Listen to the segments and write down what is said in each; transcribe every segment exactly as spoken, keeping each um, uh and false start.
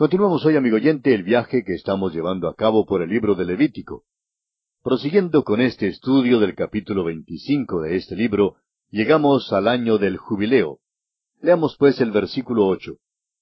Continuamos hoy, amigo oyente, el viaje que estamos llevando a cabo por el libro de Levítico. Prosiguiendo con este estudio del capítulo veinticinco de este libro, llegamos al año del jubileo. Leamos pues el versículo ocho.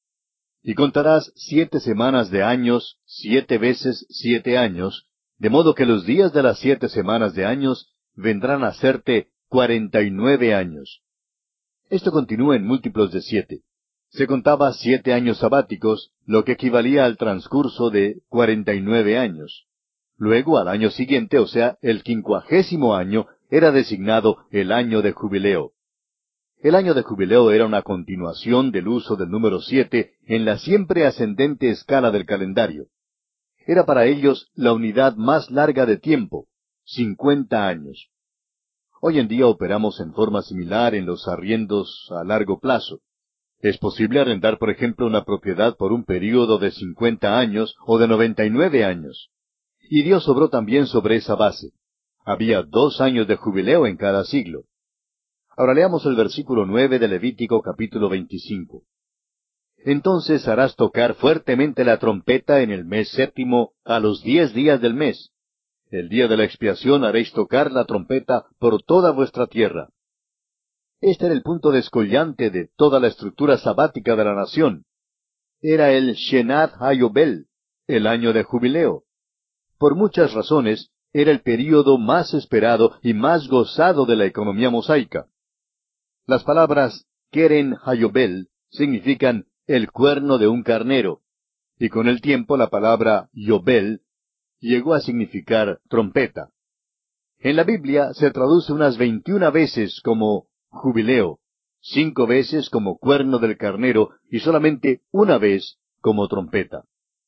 Y contarás siete semanas de años, siete veces siete años, de modo que los días de las siete semanas de años vendrán a serte cuarenta y nueve años. Esto continúa en múltiplos de siete. Se contaba siete años sabáticos, lo que equivalía al transcurso de cuarenta y nueve años. Luego, al año siguiente, o sea, el quincuagésimo año, era designado el año de jubileo. El año de jubileo era una continuación del uso del número siete en la siempre ascendente escala del calendario. Era para ellos la unidad más larga de tiempo, cincuenta años. Hoy en día operamos en forma similar en los arriendos a largo plazo. Es posible arrendar, por ejemplo, una propiedad por un período de cincuenta años o de noventa y nueve años. Y Dios obró también sobre esa base. Había dos años de jubileo en cada siglo. Ahora leamos el versículo nueve de Levítico capítulo veinticinco. Entonces harás tocar fuertemente la trompeta en el mes séptimo a los diez días del mes. El día de la expiación haréis tocar la trompeta por toda vuestra tierra. Este era el punto descollante de toda la estructura sabática de la nación. Era el Shenat HaYobel, el año de jubileo. Por muchas razones, era el período más esperado y más gozado de la economía mosaica. Las palabras Keren HaYobel significan el cuerno de un carnero, y con el tiempo la palabra Yobel llegó a significar trompeta. En la Biblia se traduce unas veintiuna veces como jubileo, cinco veces como cuerno del carnero y solamente una vez como trompeta.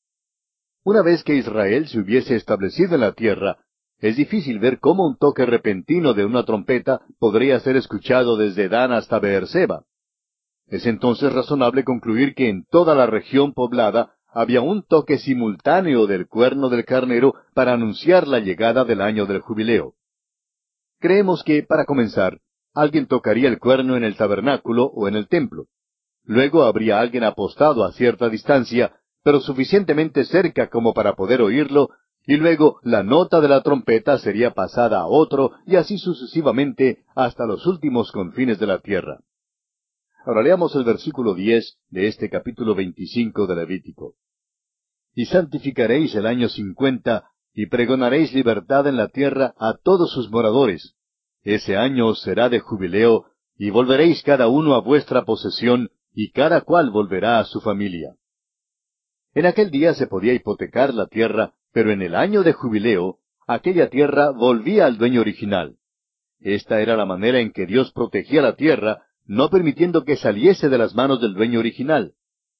Una vez que Israel se hubiese establecido en la tierra, es difícil ver cómo un toque repentino de una trompeta podría ser escuchado desde Dan hasta Beerseba. Es entonces razonable concluir que en toda la región poblada había un toque simultáneo del cuerno del carnero para anunciar la llegada del año del jubileo. Creemos que, para comenzar, alguien tocaría el cuerno en el tabernáculo o en el templo. Luego habría alguien apostado a cierta distancia, pero suficientemente cerca como para poder oírlo, y luego la nota de la trompeta sería pasada a otro, y así sucesivamente hasta los últimos confines de la tierra. Ahora leamos el versículo diez de este capítulo veinticinco de Levítico. Y santificaréis el año cincuenta, y pregonaréis libertad en la tierra a todos sus moradores. Ese año os será de jubileo, y volveréis cada uno a vuestra posesión, y cada cual volverá a su familia. En aquel día se podía hipotecar la tierra, pero en el año de jubileo, aquella tierra volvía al dueño original. Esta era la manera en que Dios protegía la tierra, no permitiendo que saliese de las manos del dueño original.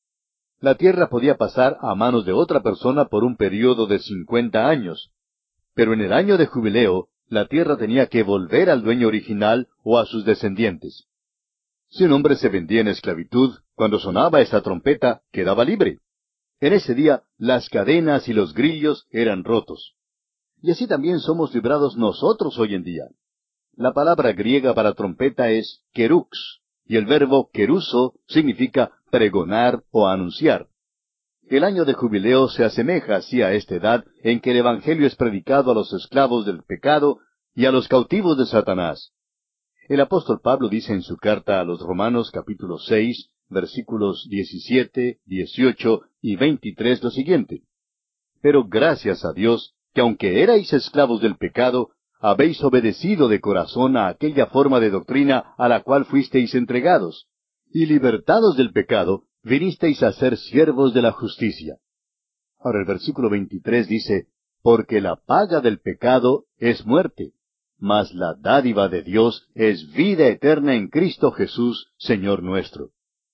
La tierra podía pasar a manos de otra persona por un período de cincuenta años, pero en el año de jubileo, la tierra tenía que volver al dueño original o a sus descendientes. Si un hombre se vendía en esclavitud, cuando sonaba esa trompeta, quedaba libre. En ese día, las cadenas y los grillos eran rotos. Y así también somos librados nosotros hoy en día. La palabra griega para trompeta es kerux, y el verbo keruso significa pregonar o anunciar. El año de jubileo se asemeja así a esta edad en que el Evangelio es predicado a los esclavos del pecado y a los cautivos de Satanás. El apóstol Pablo dice en su carta a los Romanos capítulo seis, versículos diecisiete, dieciocho y veintitrés lo siguiente. Pero gracias a Dios, que aunque erais esclavos del pecado, habéis obedecido de corazón a aquella forma de doctrina a la cual fuisteis entregados, y libertados del pecado, vinisteis a ser siervos de la justicia. Ahora el versículo veintitrés dice, porque la paga del pecado es muerte, mas la dádiva de Dios es vida eterna en Cristo Jesús, Señor nuestro.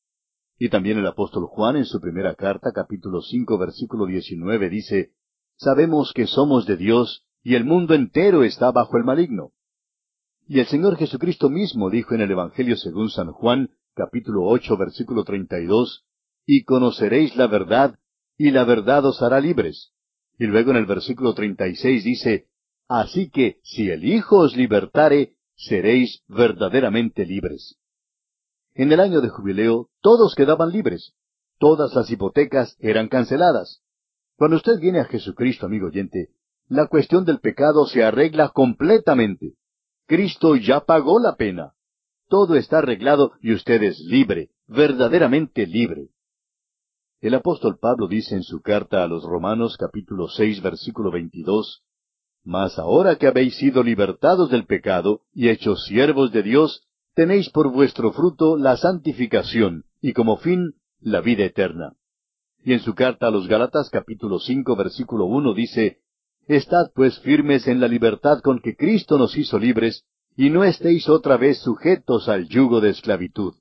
Y también el apóstol Juan en su primera carta, capítulo cinco, versículo diecinueve, dice, sabemos que somos de Dios, y el mundo entero está bajo el maligno. Y el Señor Jesucristo mismo dijo en el Evangelio según San Juan, capítulo ocho, versículo treinta y dos, y conoceréis la verdad, y la verdad os hará libres. Y luego en el versículo treinta y seis dice, así que si el Hijo os libertare, seréis verdaderamente libres. En el año de jubileo, todos quedaban libres. todas las hipotecas eran canceladas. Cuando usted viene a Jesucristo, amigo oyente, la cuestión del pecado se arregla completamente. Cristo ya pagó la pena. Todo está arreglado y usted es libre, verdaderamente libre. El apóstol Pablo dice en su carta a los Romanos capítulo seis versículo veintidós, Mas ahora que habéis sido libertados del pecado y hechos siervos de Dios, tenéis por vuestro fruto la santificación y como fin la vida eterna. Y en su carta a los Gálatas capítulo cinco versículo uno dice, Estad pues firmes en la libertad con que Cristo nos hizo libres, y no estéis otra vez sujetos al yugo de esclavitud.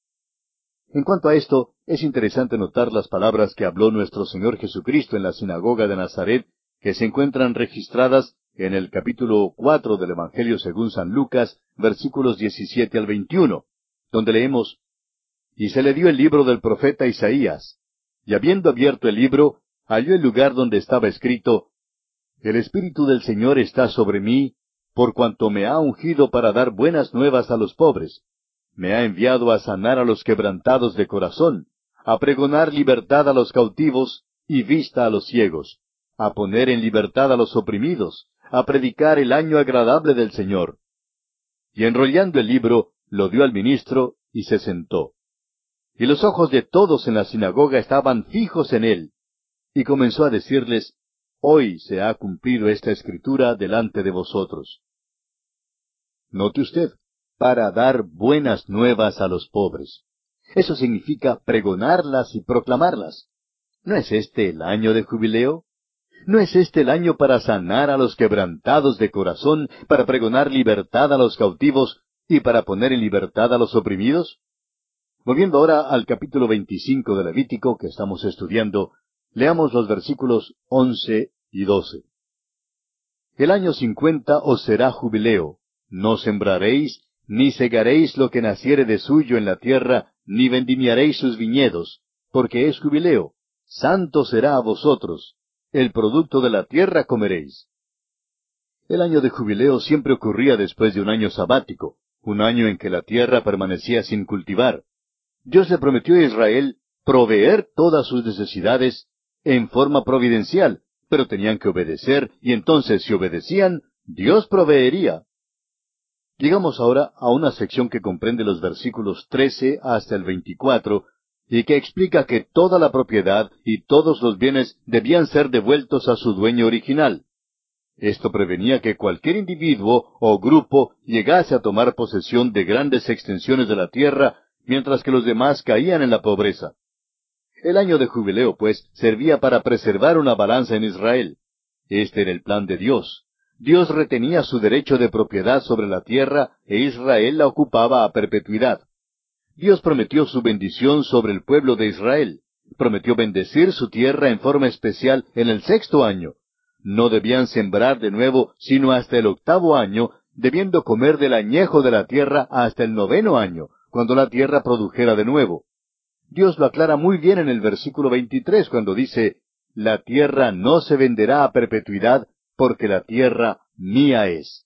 En cuanto a esto, es interesante notar las palabras que habló nuestro Señor Jesucristo en la sinagoga de Nazaret, que se encuentran registradas en el capítulo cuatro del Evangelio según San Lucas, versículos diecisiete al veintiuno, donde leemos, Y se le dio el libro del profeta Isaías, y habiendo abierto el libro, halló el lugar donde estaba escrito, El Espíritu del Señor está sobre mí, por cuanto me ha ungido para dar buenas nuevas a los pobres. Me ha enviado a sanar a los quebrantados de corazón, a pregonar libertad a los cautivos y vista a los ciegos, a poner en libertad a los oprimidos, a predicar el año agradable del Señor. Y enrollando el libro, lo dio al ministro y se sentó. Y los ojos de todos en la sinagoga estaban fijos en él. Y comenzó a decirles, Hoy se ha cumplido esta escritura delante de vosotros. Note usted, para dar buenas nuevas a los pobres. Eso significa pregonarlas y proclamarlas. ¿No es este el año de jubileo? ¿No es este el año para sanar a los quebrantados de corazón, para pregonar libertad a los cautivos y para poner en libertad a los oprimidos? Volviendo ahora al capítulo veinticinco de Levítico que estamos estudiando, leamos los versículos once y doce. El año cincuenta os será jubileo. No sembraréis, ni segaréis lo que naciere de suyo en la tierra, ni vendimiaréis sus viñedos, porque es jubileo. Santo será a vosotros. El producto de la tierra comeréis. El año de jubileo siempre ocurría después de un año sabático, un año en que la tierra permanecía sin cultivar. Dios le prometió a Israel proveer todas sus necesidades en forma providencial, pero tenían que obedecer, y entonces si obedecían, Dios proveería. Llegamos ahora a una sección que comprende los versículos trece hasta el veinticuatro, y que explica que toda la propiedad y todos los bienes debían ser devueltos a su dueño original. Esto prevenía que cualquier individuo o grupo llegase a tomar posesión de grandes extensiones de la tierra, mientras que los demás caían en la pobreza. El año de jubileo, pues, servía para preservar una balanza en Israel. Este era el plan de Dios. Dios retenía su derecho de propiedad sobre la tierra e Israel la ocupaba a perpetuidad. Dios prometió su bendición sobre el pueblo de Israel. Prometió bendecir su tierra en forma especial en el sexto año. No debían sembrar de nuevo sino hasta el octavo año, debiendo comer del añejo de la tierra hasta el noveno año, cuando la tierra produjera de nuevo. Dios lo aclara muy bien en el versículo veintitrés cuando dice, La tierra no se venderá a perpetuidad, porque la tierra mía es.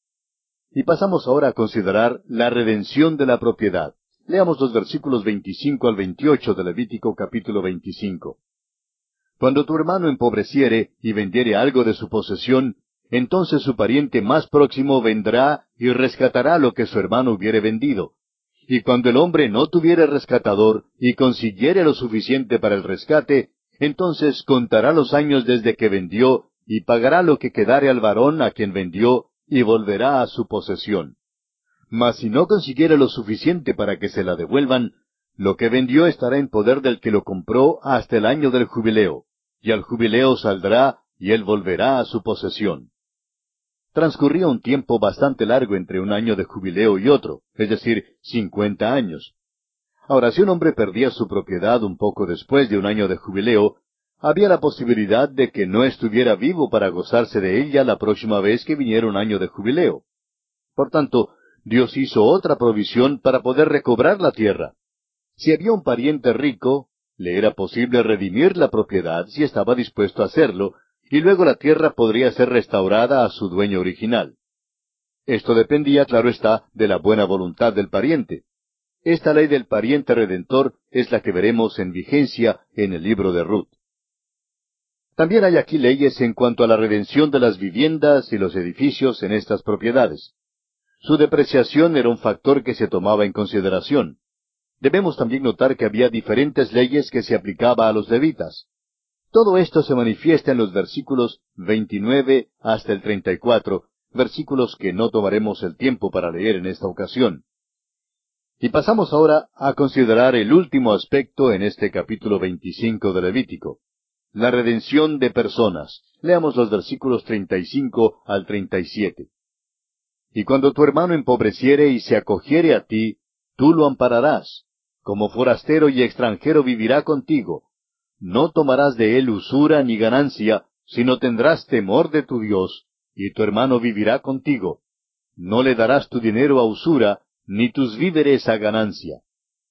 Y pasamos ahora a considerar la redención de la propiedad. Leamos los versículos veinticinco al veintiocho de Levítico capítulo veinticinco. Cuando tu hermano empobreciere y vendiere algo de su posesión, entonces su pariente más próximo vendrá y rescatará lo que su hermano hubiere vendido. Y cuando el hombre no tuviere rescatador y consiguiere lo suficiente para el rescate, entonces contará los años desde que vendió y pagará lo que quedare al varón a quien vendió y volverá a su posesión. Mas si no consiguiere lo suficiente para que se la devuelvan, lo que vendió estará en poder del que lo compró hasta el año del jubileo, y al jubileo saldrá y él volverá a su posesión. Transcurría un tiempo bastante largo entre un año de jubileo y otro, es decir, cincuenta años. Ahora, si un hombre perdía su propiedad un poco después de un año de jubileo, había la posibilidad de que no estuviera vivo para gozarse de ella la próxima vez que viniera un año de jubileo. Por tanto, Dios hizo otra provisión para poder recobrar la tierra. Si había un pariente rico, le era posible redimir la propiedad si estaba dispuesto a hacerlo, y luego la tierra podría ser restaurada a su dueño original. Esto dependía, claro está, de la buena voluntad del pariente. Esta ley del pariente redentor es la que veremos en vigencia en el libro de Ruth. También hay aquí leyes en cuanto a la redención de las viviendas y los edificios en estas propiedades. Su depreciación era un factor que se tomaba en consideración. Debemos también notar que había diferentes leyes que se aplicaba a los levitas. Todo esto se manifiesta en los versículos veintinueve hasta el treinta y cuatro, versículos que no tomaremos el tiempo para leer en esta ocasión. Y pasamos ahora a considerar el último aspecto en este capítulo veinticinco de Levítico, la redención de personas. Leamos los versículos treinta y cinco al treinta y siete. Y cuando tu hermano empobreciere y se acogiere a ti, tú lo ampararás. Como forastero y extranjero vivirá contigo. No tomarás de él usura ni ganancia, sino tendrás temor de tu Dios, y tu hermano vivirá contigo. No le darás tu dinero a usura, ni tus víveres a ganancia.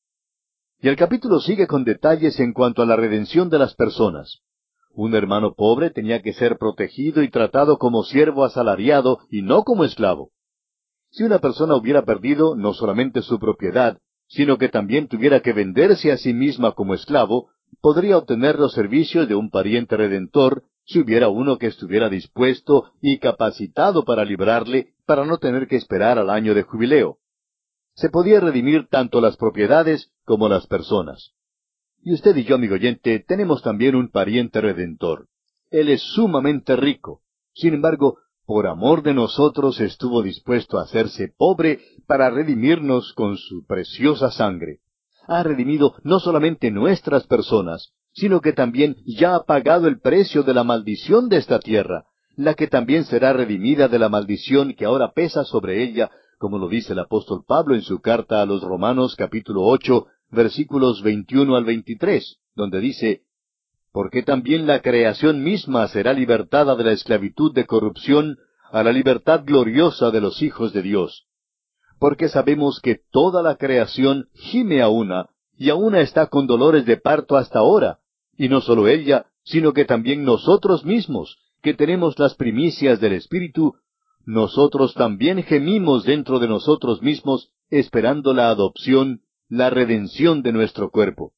Y el capítulo sigue con detalles en cuanto a la redención de las personas. Un hermano pobre tenía que ser protegido y tratado como siervo asalariado y no como esclavo. Si una persona hubiera perdido no solamente su propiedad, sino que también tuviera que venderse a sí misma como esclavo, podría obtener los servicios de un pariente redentor si hubiera uno que estuviera dispuesto y capacitado para librarle, para no tener que esperar al año de jubileo. Se podía redimir tanto las propiedades como las personas. Y usted y yo, amigo oyente, tenemos también un pariente redentor. Él es sumamente rico. Sin embargo, por amor de nosotros estuvo dispuesto a hacerse pobre para redimirnos con su preciosa sangre. Ha redimido no solamente nuestras personas, sino que también ya ha pagado el precio de la maldición de esta tierra, la que también será redimida de la maldición que ahora pesa sobre ella, como lo dice el apóstol Pablo en su carta a los Romanos capítulo ocho, versículos veintiuno al veintitrés, donde dice: Porque también la creación misma será libertada de la esclavitud de corrupción a la libertad gloriosa de los hijos de Dios. Porque sabemos que toda la creación gime a una, y a una está con dolores de parto hasta ahora, y no solo ella, sino que también nosotros mismos, que tenemos las primicias del Espíritu, nosotros también gemimos dentro de nosotros mismos, esperando la adopción, la redención de nuestro cuerpo.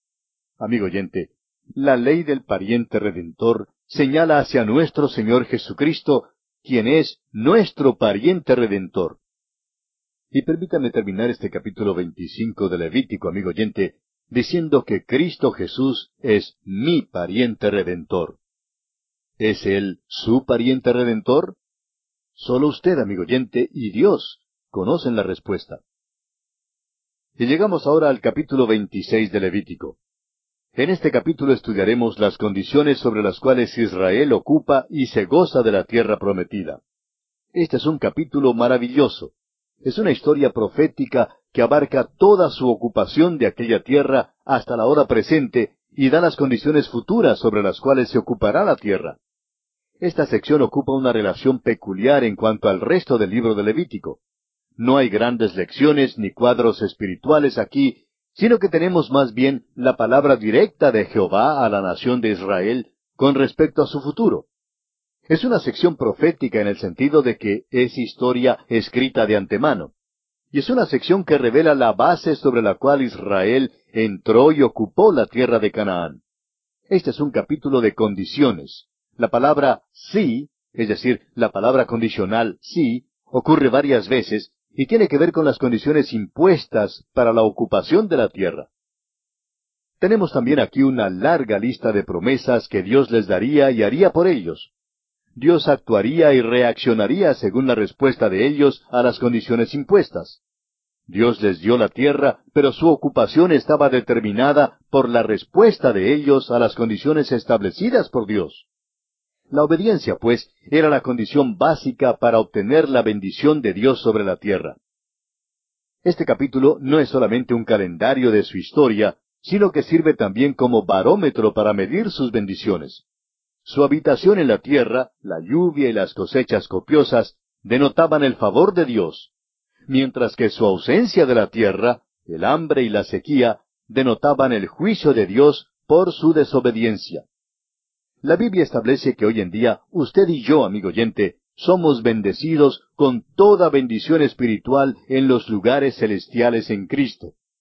Amigo oyente, la ley del pariente redentor señala hacia nuestro Señor Jesucristo, quien es nuestro pariente redentor. Y permítame terminar este capítulo veinticinco de Levítico, amigo oyente, diciendo que Cristo Jesús es mi pariente redentor. ¿Es Él su pariente redentor? Solo usted, amigo oyente, y Dios conocen la respuesta. Y llegamos ahora al capítulo veintiséis de Levítico. En este capítulo estudiaremos las condiciones sobre las cuales Israel ocupa y se goza de la tierra prometida. Este es un capítulo maravilloso. Es una historia profética que abarca toda su ocupación de aquella tierra hasta la hora presente y da las condiciones futuras sobre las cuales se ocupará la tierra. Esta sección ocupa una relación peculiar en cuanto al resto del libro de Levítico. No hay grandes lecciones ni cuadros espirituales aquí, sino que tenemos más bien la palabra directa de Jehová a la nación de Israel con respecto a su futuro. Es una sección profética en el sentido de que es historia escrita de antemano. Y es una sección que revela la base sobre la cual Israel entró y ocupó la tierra de Canaán. Este es un capítulo de condiciones. La palabra sí, es decir, la palabra condicional sí, ocurre varias veces y tiene que ver con las condiciones impuestas para la ocupación de la tierra. Tenemos también aquí una larga lista de promesas que Dios les daría y haría por ellos. Dios actuaría y reaccionaría según la respuesta de ellos a las condiciones impuestas. Dios les dio la tierra, pero su ocupación estaba determinada por la respuesta de ellos a las condiciones establecidas por Dios. La obediencia, pues, era la condición básica para obtener la bendición de Dios sobre la tierra. Este capítulo no es solamente un calendario de su historia, sino que sirve también como barómetro para medir sus bendiciones. Su habitación en la tierra, la lluvia y las cosechas copiosas, denotaban el favor de Dios, mientras que su ausencia de la tierra, el hambre y la sequía, denotaban el juicio de Dios por su desobediencia. La Biblia establece que hoy en día usted y yo, amigo oyente, somos bendecidos con toda bendición espiritual en los lugares celestiales en Cristo.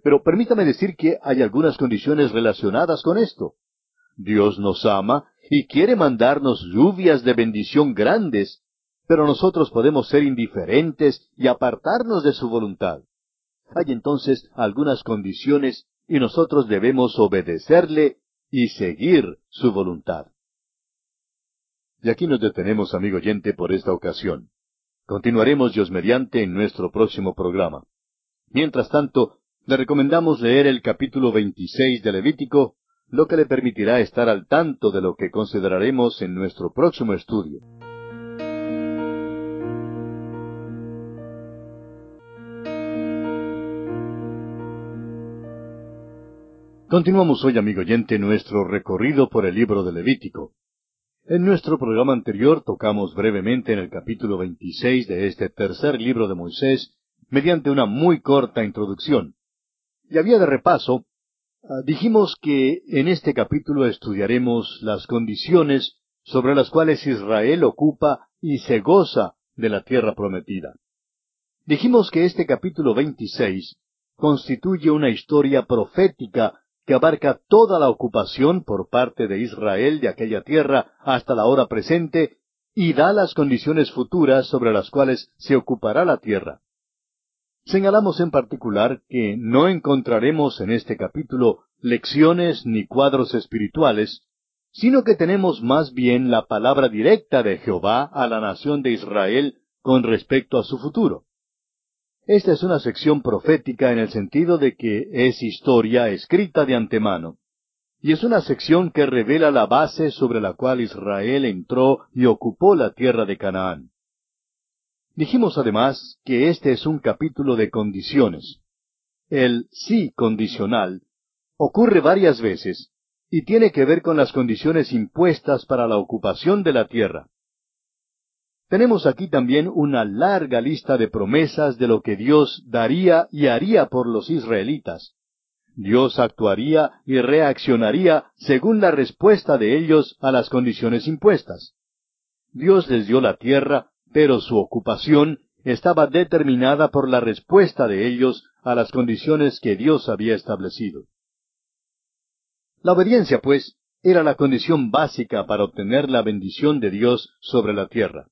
Pero permítame decir que hay algunas condiciones relacionadas con esto. Dios nos ama y quiere mandarnos lluvias de bendición grandes, pero nosotros podemos ser indiferentes y apartarnos de su voluntad. Hay entonces algunas condiciones y nosotros debemos obedecerle y seguir su voluntad. Y aquí nos detenemos, amigo oyente, por esta ocasión. Continuaremos Dios mediante en nuestro próximo programa. Mientras tanto, le recomendamos leer el capítulo veintiséis de Levítico, lo que le permitirá estar al tanto de lo que consideraremos en nuestro próximo estudio. Continuamos hoy, amigo oyente, nuestro recorrido por el libro de Levítico. En nuestro programa anterior tocamos brevemente en el capítulo veintiséis de este tercer libro de Moisés, mediante una muy corta introducción. Y a vía de repaso, dijimos que en este capítulo estudiaremos las condiciones sobre las cuales Israel ocupa y se goza de la tierra prometida. Dijimos que este capítulo veintiséis constituye una historia profética que abarca toda la ocupación por parte de Israel de aquella tierra hasta la hora presente y da las condiciones futuras sobre las cuales se ocupará la tierra. Señalamos en particular que no encontraremos en este capítulo lecciones ni cuadros espirituales, sino que tenemos más bien la palabra directa de Jehová a la nación de Israel con respecto a su futuro. Esta es una sección profética en el sentido de que es historia escrita de antemano, y es una sección que revela la base sobre la cual Israel entró y ocupó la tierra de Canaán. Dijimos además que este es un capítulo de condiciones. El sí condicional ocurre varias veces y tiene que ver con las condiciones impuestas para la ocupación de la tierra. Tenemos aquí también una larga lista de promesas de lo que Dios daría y haría por los israelitas. Dios actuaría y reaccionaría según la respuesta de ellos a las condiciones impuestas. Dios les dio la tierra, pero su ocupación estaba determinada por la respuesta de ellos a las condiciones que Dios había establecido. La obediencia, pues, era la condición básica para obtener la bendición de Dios sobre la tierra.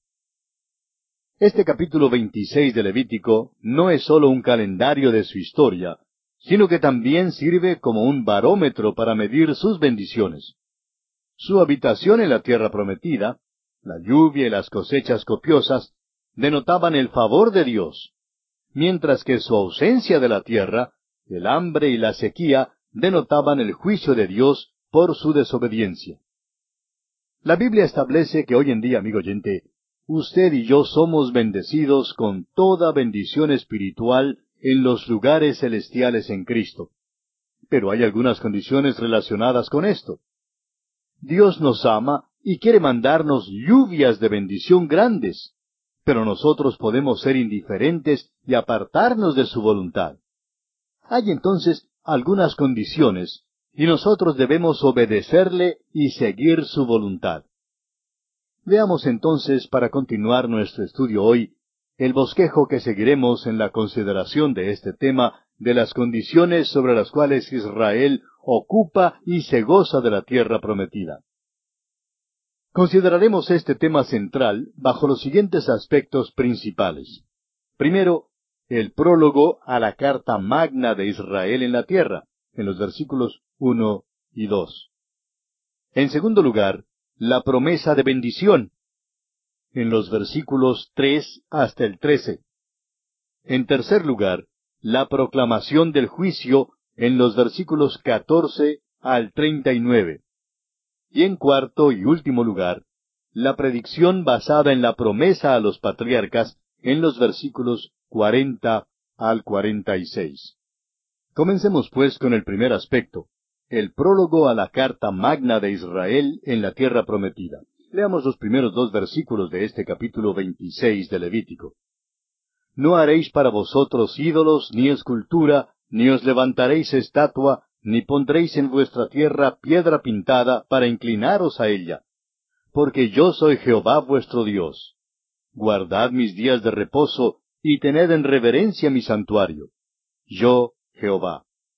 Este capítulo veintiséis de Levítico no es sólo un calendario de su historia, sino que también sirve como un barómetro para medir sus bendiciones. Su habitación en la tierra prometida, la lluvia y las cosechas copiosas, denotaban el favor de Dios, mientras que su ausencia de la tierra, el hambre y la sequía, denotaban el juicio de Dios por su desobediencia. La Biblia establece que hoy en día, amigo oyente, usted y yo somos bendecidos con toda bendición espiritual en los lugares celestiales en Cristo. Pero hay algunas condiciones relacionadas con esto. Dios nos ama y quiere mandarnos lluvias de bendición grandes, pero nosotros podemos ser indiferentes y apartarnos de su voluntad. Hay entonces algunas condiciones, y nosotros debemos obedecerle y seguir su voluntad. Veamos entonces, para continuar nuestro estudio hoy, el bosquejo que seguiremos en la consideración de este tema de las condiciones sobre las cuales Israel ocupa y se goza de la tierra prometida. Consideraremos este tema central bajo los siguientes aspectos principales. Primero, el prólogo a la carta magna de Israel en la tierra, en los versículos uno y dos. En segundo lugar, la promesa de bendición, en los versículos tres hasta el trece. En tercer lugar, la proclamación del juicio, en los versículos catorce al treinta y nueve. Y en cuarto y último lugar, la predicción basada en la promesa a los patriarcas, en los versículos cuarenta al cuarenta y seis. Comencemos pues con el primer aspecto, el prólogo a la carta magna de Israel en la tierra prometida. Leamos los primeros dos versículos de este capítulo veintiséis de Levítico. No haréis para vosotros ídolos ni escultura, ni os levantaréis estatua, ni pondréis en vuestra tierra piedra pintada para inclinaros a ella. Porque yo soy Jehová vuestro Dios. Guardad mis días de reposo, y tened en reverencia mi santuario. Yo, Jehová.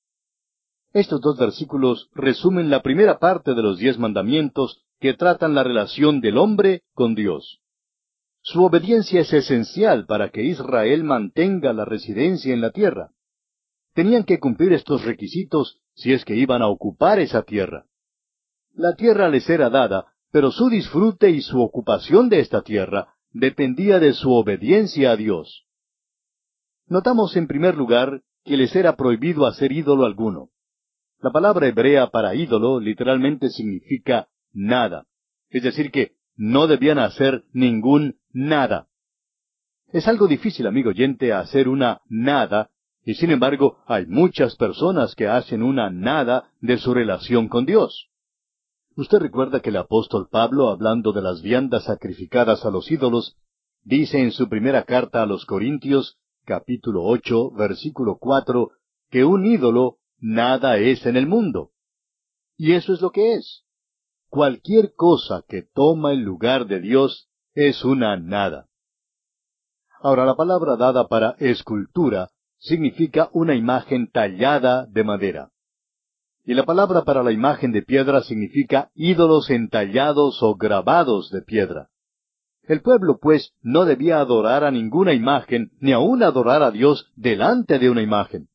Estos dos versículos resumen la primera parte de los diez mandamientos que tratan la relación del hombre con Dios. Su obediencia es esencial para que Israel mantenga la residencia en la tierra. Tenían que cumplir estos requisitos si es que iban a ocupar esa tierra. La tierra les era dada, pero su disfrute y su ocupación de esta tierra dependía de su obediencia a Dios. Notamos en primer lugar que les era prohibido hacer ídolo alguno. La palabra hebrea para ídolo literalmente significa nada, es decir que no debían hacer ningún nada. Es algo difícil, amigo oyente, hacer una nada, y sin embargo hay muchas personas que hacen una nada de su relación con Dios. Usted recuerda que el apóstol Pablo, hablando de las viandas sacrificadas a los ídolos, dice en su primera carta a los Corintios, capítulo ocho, versículo cuatro, que un ídolo nada es en el mundo. Y eso es lo que es. Cualquier cosa que toma el lugar de Dios es una nada. Ahora, la palabra dada para escultura significa una imagen tallada de madera. Y la palabra para la imagen de piedra significa ídolos entallados o grabados de piedra. El pueblo, pues, no debía adorar a ninguna imagen, ni aun adorar a Dios delante de una imagen.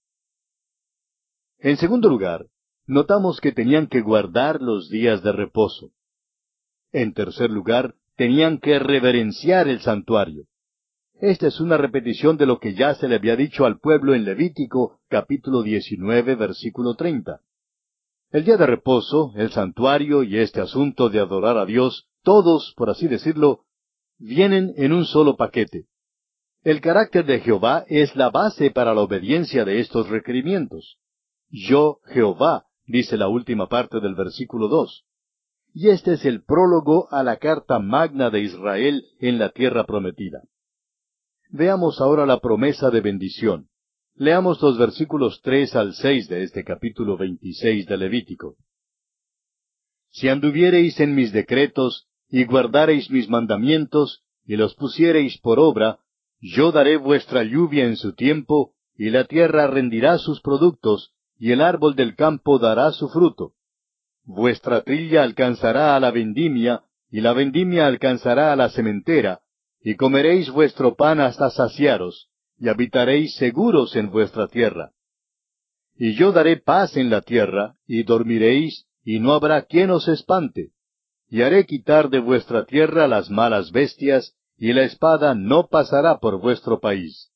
En segundo lugar, notamos que tenían que guardar los días de reposo. En tercer lugar, tenían que reverenciar el santuario. Esta es una repetición de lo que ya se le había dicho al pueblo en Levítico, capítulo diecinueve, versículo treinta. El día de reposo, el santuario y este asunto de adorar a Dios, todos, por así decirlo, vienen en un solo paquete. El carácter de Jehová es la base para la obediencia de estos requerimientos. Yo, Jehová, dice la última parte del versículo dos. Y este es el prólogo a la carta magna de Israel en la tierra prometida. Veamos ahora la promesa de bendición. Leamos los versículos tres al seis de este capítulo veintiséis de Levítico. Si anduviereis en mis decretos, y guardareis mis mandamientos, y los pusiereis por obra, yo daré vuestra lluvia en su tiempo, y la tierra rendirá sus productos, y el árbol del campo dará su fruto. Vuestra trilla alcanzará a la vendimia, y la vendimia alcanzará a la sementera, y comeréis vuestro pan hasta saciaros, y habitaréis seguros en vuestra tierra. Y yo daré paz en la tierra, y dormiréis, y no habrá quien os espante. Y haré quitar de vuestra tierra las malas bestias, y la espada no pasará por vuestro país.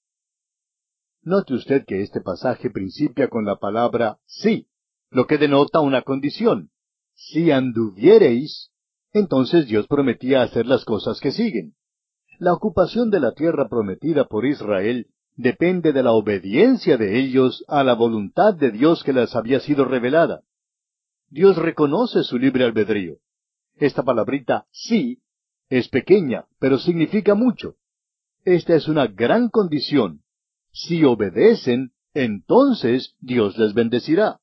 Note usted que este pasaje principia con la palabra sí, lo que denota una condición. Si anduviereis, entonces Dios prometía hacer las cosas que siguen. La ocupación de la tierra prometida por Israel depende de la obediencia de ellos a la voluntad de Dios que les había sido revelada. Dios reconoce su libre albedrío. Esta palabrita sí es pequeña, pero significa mucho. Esta es una gran condición. Si obedecen, entonces Dios les bendecirá.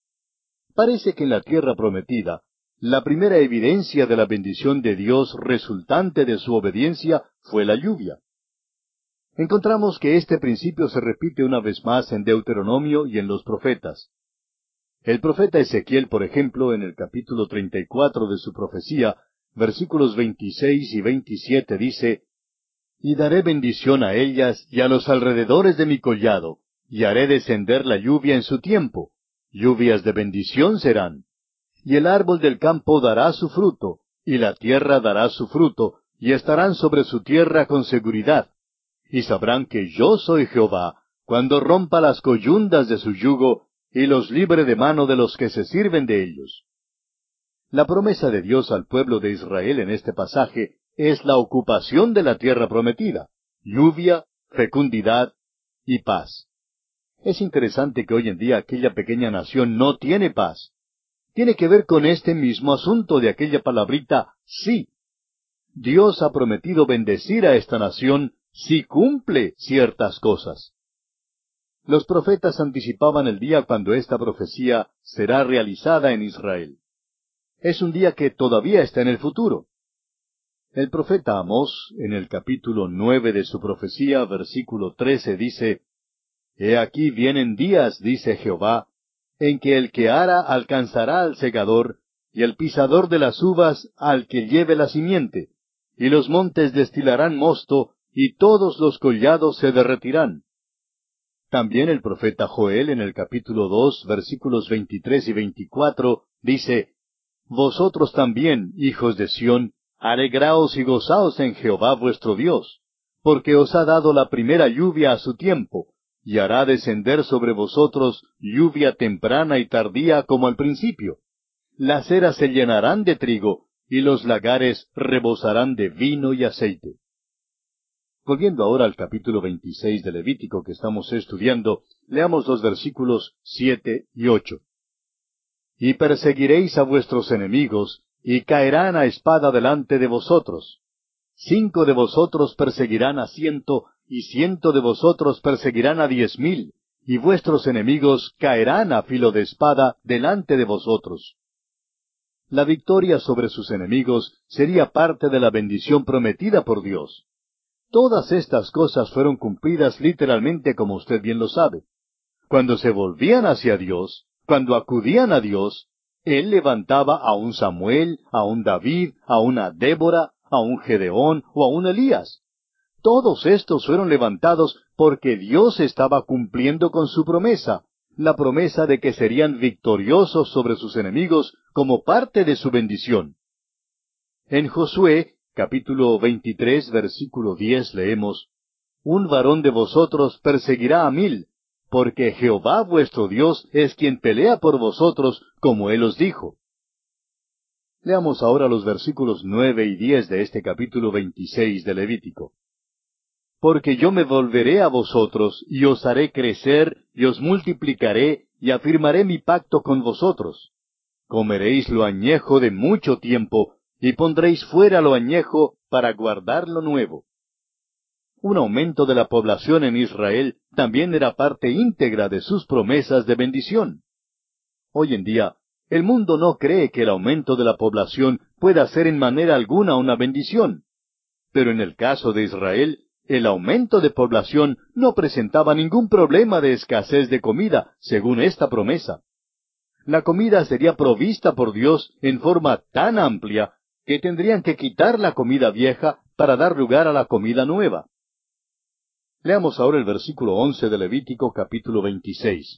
Parece que en la tierra prometida, la primera evidencia de la bendición de Dios resultante de su obediencia fue la lluvia. Encontramos que este principio se repite una vez más en Deuteronomio y en los profetas. El profeta Ezequiel, por ejemplo, en el capítulo treinta y cuatro de su profecía, versículos veintiséis y veintisiete, dice, «Y daré bendición a ellas y a los alrededores de mi collado, y haré descender la lluvia en su tiempo. Lluvias de bendición serán. Y el árbol del campo dará su fruto, y la tierra dará su fruto, y estarán sobre su tierra con seguridad. Y sabrán que yo soy Jehová, cuando rompa las coyundas de su yugo, y los libre de mano de los que se sirven de ellos». La promesa de Dios al pueblo de Israel en este pasaje es la ocupación de la tierra prometida, lluvia, fecundidad y paz. Es interesante que hoy en día aquella pequeña nación no tiene paz. Tiene que ver con este mismo asunto de aquella palabrita sí. Dios ha prometido bendecir a esta nación si cumple ciertas cosas. Los profetas anticipaban el día cuando esta profecía será realizada en Israel. Es un día que todavía está en el futuro. El profeta Amós, en el capítulo nueve de su profecía, versículo trece, dice, «He aquí vienen días, dice Jehová, en que el que ara alcanzará al segador, y el pisador de las uvas al que lleve la simiente, y los montes destilarán mosto, y todos los collados se derretirán. También el profeta Joel en el capítulo dos, versículos veintitrés y veinticuatro, dice, Vosotros también, hijos de Sión, alegraos y gozaos en Jehová vuestro Dios, porque os ha dado la primera lluvia a su tiempo, y hará descender sobre vosotros lluvia temprana y tardía como al principio. Las eras se llenarán de trigo, y los lagares rebosarán de vino y aceite. Volviendo ahora al capítulo veintiséis de Levítico que estamos estudiando, leamos los versículos siete y ocho. Y perseguiréis a vuestros enemigos, y caerán a espada delante de vosotros. Cinco de vosotros perseguirán a ciento, y ciento de vosotros perseguirán a diez mil, y vuestros enemigos caerán a filo de espada delante de vosotros. La victoria sobre sus enemigos sería parte de la bendición prometida por Dios. Todas estas cosas fueron cumplidas literalmente como usted bien lo sabe. Cuando se volvían hacia Dios, cuando acudían a Dios, Él levantaba a un Samuel, a un David, a una Débora, a un Gedeón o a un Elías. Todos estos fueron levantados porque Dios estaba cumpliendo con su promesa, la promesa de que serían victoriosos sobre sus enemigos como parte de su bendición. En Josué, capítulo veintitrés, versículo diez, leemos, Un varón de vosotros perseguirá a mil, porque Jehová vuestro Dios es quien pelea por vosotros, como Él os dijo. Leamos ahora los versículos nueve y diez de este capítulo veintiséis de Levítico. Porque yo me volveré a vosotros, y os haré crecer, y os multiplicaré, y afirmaré mi pacto con vosotros. Comeréis lo añejo de mucho tiempo, y pondréis fuera lo añejo para guardar lo nuevo. Un aumento de la población en Israel también era parte íntegra de sus promesas de bendición. Hoy en día, el mundo no cree que el aumento de la población pueda ser en manera alguna una bendición. Pero en el caso de Israel, el aumento de población no presentaba ningún problema de escasez de comida, según esta promesa. La comida sería provista por Dios en forma tan amplia que tendrían que quitar la comida vieja para dar lugar a la comida nueva. Leamos ahora el versículo once de Levítico capítulo veintiséis.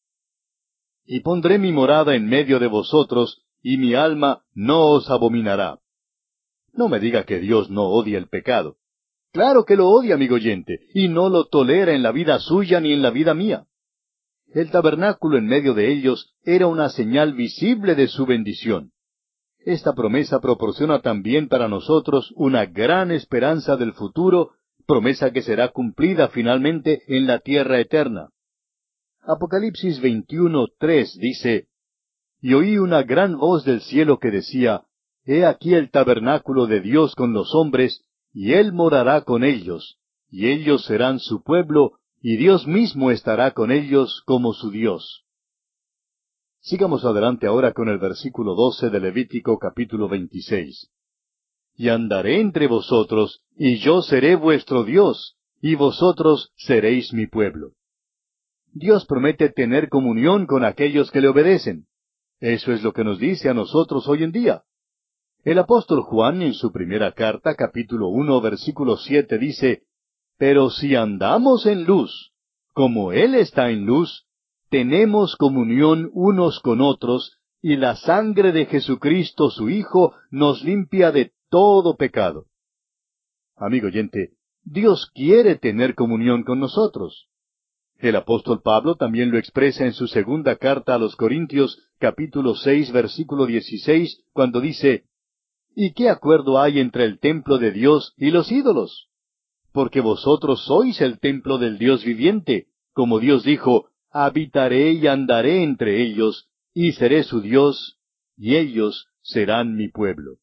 Y pondré mi morada en medio de vosotros, y mi alma no os abominará. No me diga que Dios no odia el pecado. Claro que lo odia, amigo oyente, y no lo tolera en la vida suya ni en la vida mía. El tabernáculo en medio de ellos era una señal visible de su bendición. Esta promesa proporciona también para nosotros una gran esperanza del futuro, promesa que será cumplida finalmente en la tierra eterna. Apocalipsis veintiuno, tres dice, Y oí una gran voz del cielo que decía, He aquí el tabernáculo de Dios con los hombres, y Él morará con ellos, y ellos serán su pueblo, y Dios mismo estará con ellos como su Dios. Sigamos adelante ahora con el versículo doce de Levítico capítulo veintiséis. Y andaré entre vosotros, y yo seré vuestro Dios, y vosotros seréis mi pueblo. Dios promete tener comunión con aquellos que le obedecen. Eso es lo que nos dice a nosotros hoy en día. El apóstol Juan en su primera carta, capítulo uno, versículo siete, dice, Pero si andamos en luz, como Él está en luz, tenemos comunión unos con otros, y la sangre de Jesucristo su Hijo nos limpia de todo pecado. Amigo oyente, Dios quiere tener comunión con nosotros. El apóstol Pablo también lo expresa en su segunda carta a los Corintios, capítulo seis, versículo dieciséis, cuando dice, ¿Y qué acuerdo hay entre el templo de Dios y los ídolos? Porque vosotros sois el templo del Dios viviente, como Dios dijo, habitaré y andaré entre ellos, y seré su Dios, y ellos serán mi pueblo.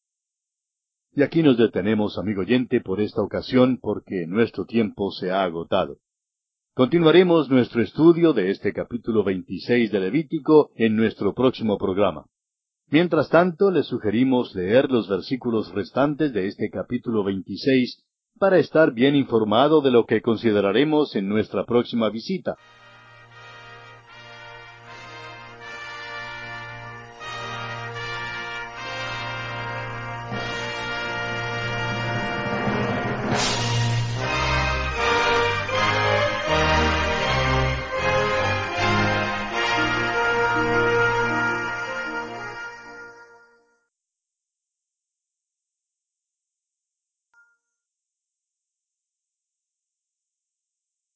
Y aquí nos detenemos, amigo oyente, por esta ocasión, porque nuestro tiempo se ha agotado. Continuaremos nuestro estudio de este capítulo veintiséis de Levítico en nuestro próximo programa. Mientras tanto, le sugerimos leer los versículos restantes de este capítulo veintiséis para estar bien informado de lo que consideraremos en nuestra próxima visita.